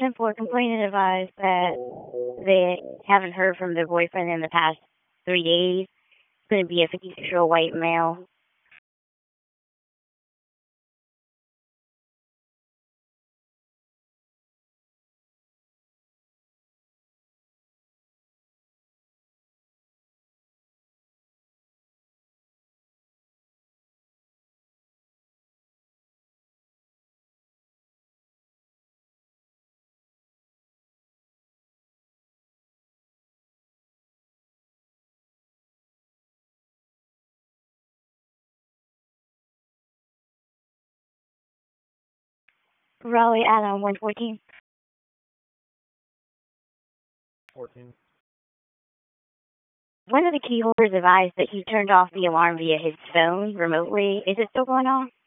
10-4 complainant advised that they haven't heard from their boyfriend in the past 3 days. It's going to be a 56-year-old white male. Raleigh, Adam, 114. 14. One of the key holders advised that he turned off the alarm via his phone remotely. Is it still going on?